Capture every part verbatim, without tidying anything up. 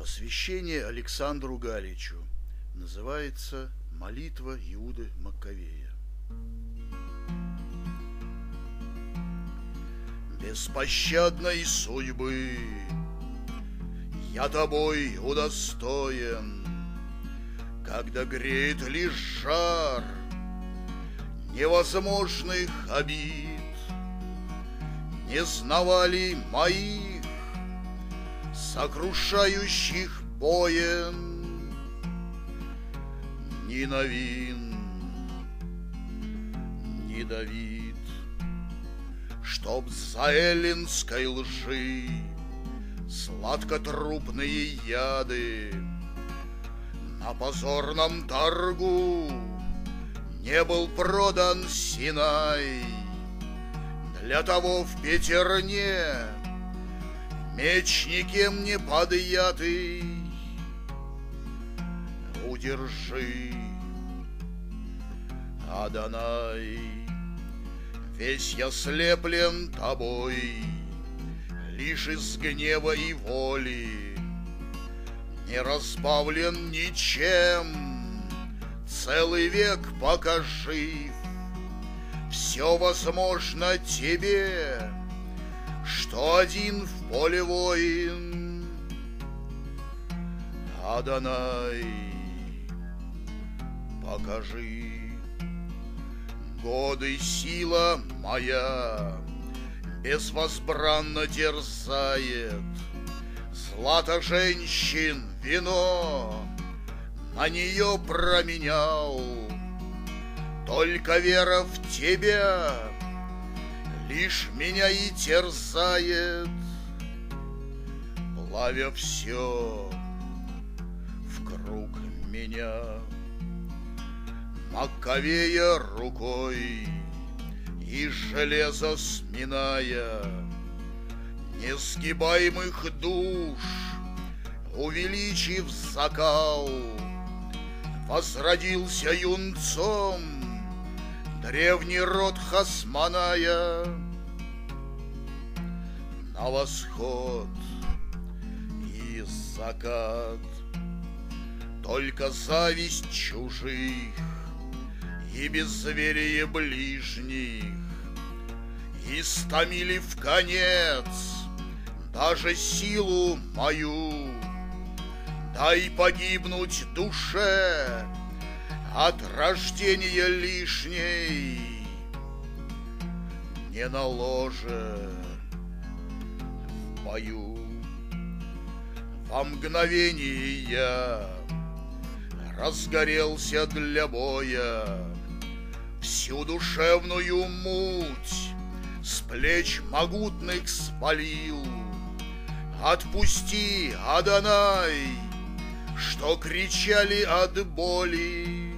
Посвящение Александру Галичу. Называется «Молитва Иуды Маккавея». Беспощадной судьбы я тобой удостоен, когда греет лишь жар невозможных обид. Не знавали моих сокрушающих боен ни Новин, ни Давид, чтоб за эллинской лжи сладкотрупные яды на позорном торгу не был продан Синай. Для того в Петерне меч никем не подъятый удержи, Адонай. Весь я слеплен тобой лишь из гнева и воли, не разбавлен ничем, целый век пока жив. Все возможно тебе, что один в поле воин, Адонай, покажи. Годы сила моя безвозбранно дерзает, злато женщин вино на нее променял. Только вера в тебя лишь меня и терзает, плавя все вкруг меня. Маккавея рукой и железо сминая, несгибаемых душ увеличив закал, возродился юнцом древний род Хасмоная. На восход и закат только зависть чужих и безверие ближних истомили в конец даже силу мою. Дай погибнуть душе от рождения лишней, не на ложе в бою. Во мгновение я разгорелся для боя, всю душевную муть с плеч могутных спалил. Отпусти, Адонай, что кричали от боли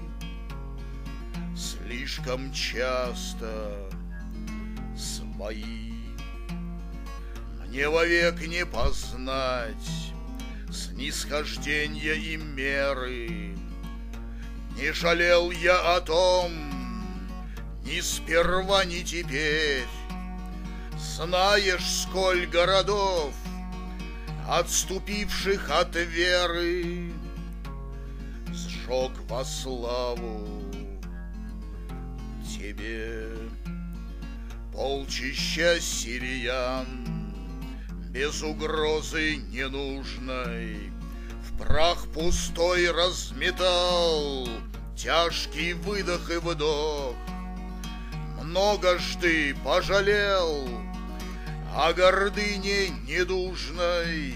слишком часто свои. Мне вовек не познать снисхождения и меры. Не жалел я о том ни сперва, ни теперь. Знаешь, сколь городов, отступивших от веры, сжег во славу тебе. Полчища сириян без угрозы ненужной в прах пустой разметал тяжкий выдох и вдох. Многожды пожалел о гордыне недужной.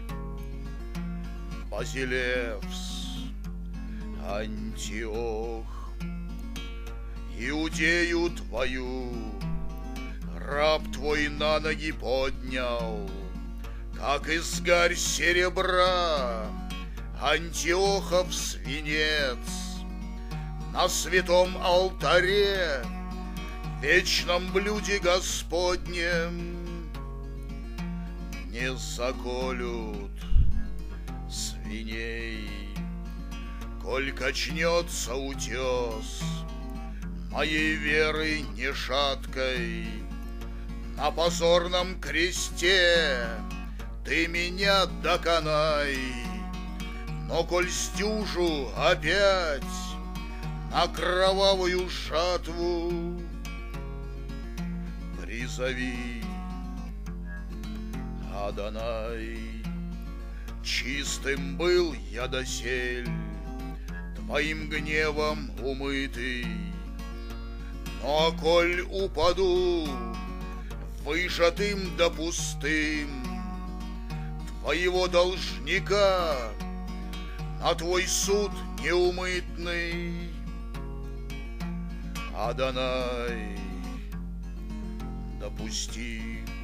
Базилевс, Антиох, Иудею твою раб твой на ноги поднял, как из гарь серебра Антиохов свинец на святом алтаре, вечном блюде Господнем не заколют свиней. Коль качнется утес моей веры нешаткой, на позорном кресте ты меня доконай. Но коль стюжу опять на кровавую жатву, призови, Адонай. Чистым был я досель, твоим гневом умытый, но коль упаду выжатым да пустым, твоего должника на твой суд неумытный, Адонай, допусти.